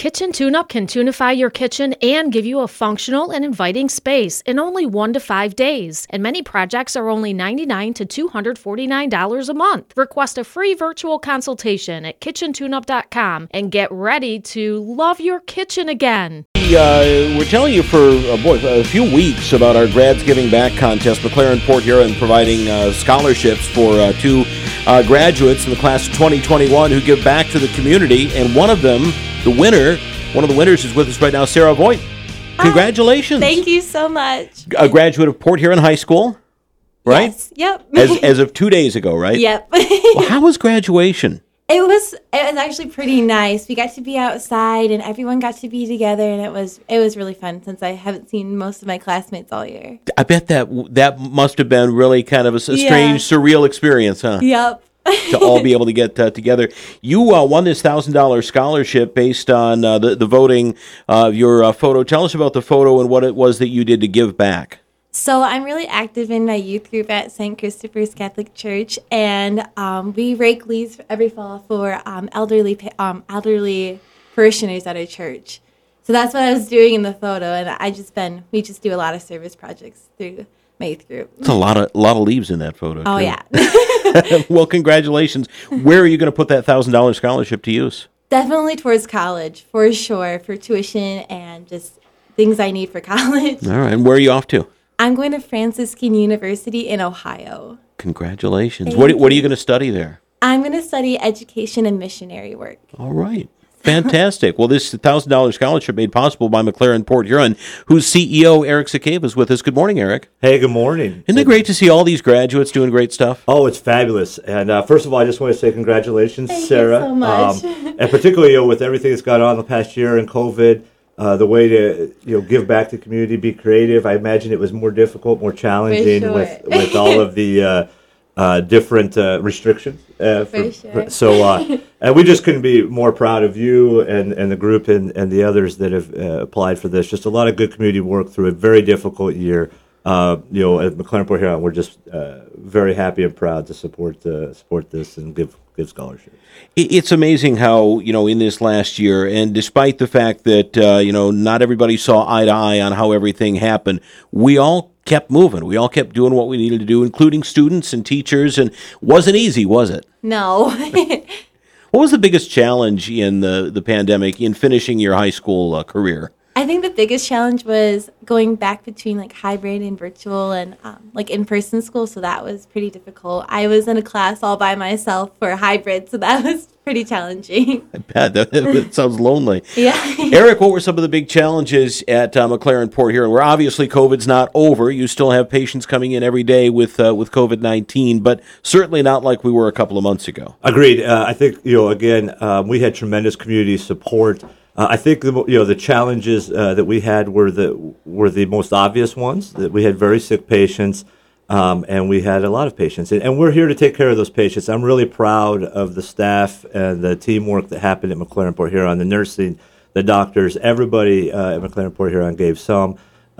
Kitchen Tune-Up can tunify your kitchen and give you a functional and inviting space in only 1 to 5 days. And many projects are only $99 to $249 a month. Request a free virtual consultation at kitchentuneup.com and get ready to love your kitchen again. We're telling you for a few weeks about our Grads Giving Back contest. McLaren Port Huron providing scholarships for two graduates in the class of 2021 who give back to the community. And one of them, one of the winners is with us right now, Sarah Voigt. Congratulations. Thank you so much. A graduate of Port Huron High School, right? Yes, yep. As of 2 days ago, right? Yep. Well, how was graduation? It was actually pretty nice. We got to be outside and everyone got to be together, and it was really fun since I haven't seen most of my classmates all year. I bet that must have been really kind of a strange, surreal experience, huh? Yep. To all be able to get together. You won this $1,000 scholarship based on the voting of your photo. Tell us about the photo and what it was that you did to give back. So I'm really active in my youth group at St. Christopher's Catholic Church, and we rake leaves every fall for elderly parishioners at our church. So that's what I was doing in the photo, and we just do a lot of service projects through my youth group. It's a lot of leaves in that photo. Oh, too. yeah. Well, congratulations. Where are you going to put that $1,000 scholarship to use? Definitely towards college, for sure, for tuition and just things I need for college. All right, and where are you off to? I'm going to Franciscan University in Ohio. Congratulations. What are you going to study there? I'm going to study education and missionary work. All right. Fantastic. Well, this $1,000 scholarship made possible by McLaren Port Huron, whose CEO, Eric Sakeva, is with us. Good morning, Eric. Hey, good morning. Isn't it great to see all these graduates doing great stuff? Oh, it's fabulous. And first of all, I just want to say congratulations, Sarah. Thank you so much. And particularly with everything that's gone on the past year and COVID, the way to give back to the community, be creative. I imagine it was more difficult, more challenging with all of the different restrictions. For sure. So, and we just couldn't be more proud of you and the group and the others that have applied for this. Just a lot of good community work through a very difficult year. At McLaren Port Huron, we're just very happy and proud to support this and give scholarships. It's amazing how, in this last year, and despite the fact that, not everybody saw eye to eye on how everything happened, we all kept moving. We all kept doing what we needed to do, including students and teachers, and wasn't easy, was it? No. What was the biggest challenge in the pandemic in finishing your high school career? I think the biggest challenge was going back between hybrid and virtual and in-person school, so that was pretty difficult. I was in a class all by myself for hybrid, so that was pretty challenging. I bet. That sounds lonely. Yeah. Eric, what were some of the big challenges at McLaren Port Huron? Where obviously COVID's not over. You still have patients coming in every day with COVID-19, but certainly not like we were a couple of months ago. Agreed. I think, again, we had tremendous community support. I think the challenges that we had were the most obvious ones. That we had very sick patients, and we had a lot of patients, and we're here to take care of those patients. I'm really proud of the staff and the teamwork that happened at McLaren Port Huron, the nursing, the doctors, everybody at McLaren Port Huron gave some,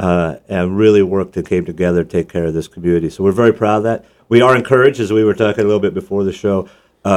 and really worked and came together to take care of this community. So we're very proud of that. We are encouraged, as we were talking a little bit before the show,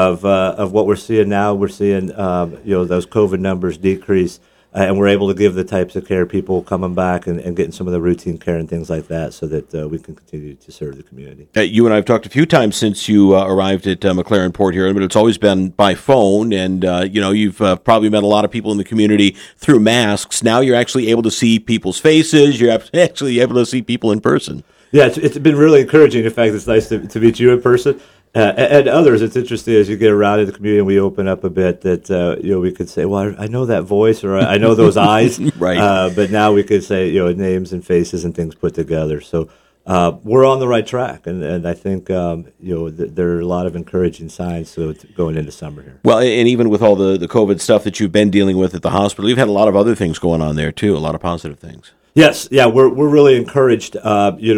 of what we're seeing now. We're seeing those COVID numbers decrease, and we're able to give the types of care, people coming back and getting some of the routine care and things like that, so that we can continue to serve the community. You and I have talked a few times since you arrived at McLaren Port Huron, but it's always been by phone, and you've probably met a lot of people in the community through masks. Now you're actually able to see people's faces. You're actually able to see people in person. Yeah, it's been really encouraging. In fact, it's nice to meet you in person. And others, it's interesting as you get around in the community and we open up a bit that, we could say, well, I know that voice or I know those eyes. Right. But now we could say, names and faces and things put together. So we're on the right track. And I think, there are a lot of encouraging signs going into summer here. Well, and even with all the COVID stuff that you've been dealing with at the hospital, you've had a lot of other things going on there, too, a lot of positive things. Yes, yeah, we're really encouraged. In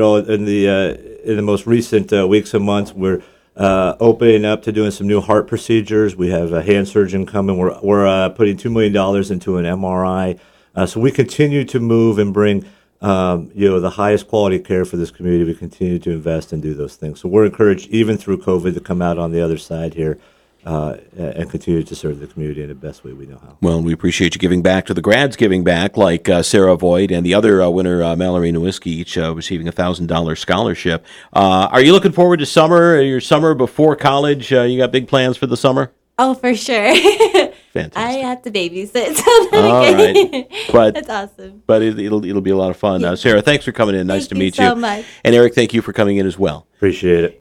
the most recent weeks and months, we're opening up to doing some new heart procedures. We have a hand surgeon coming. We're putting $2 million into an MRI. So we continue to move and bring the highest quality care for this community. We continue to invest and do those things. So we're encouraged, even through COVID, to come out on the other side here and continue to serve the community in the best way we know how. Well, we appreciate you giving back to the grads, giving back like Sarah Voigt and the other winner, Mallory Nowicki, each receiving a $1,000 scholarship. Are you looking forward to summer? Your summer before college? You got big plans for the summer? Oh, for sure. Fantastic. I have to babysit, so All right. But that's awesome. But it'll be a lot of fun. Sarah, thanks for coming in. Nice to meet you. Thank you so much. And Eric, thank you for coming in as well. Appreciate it.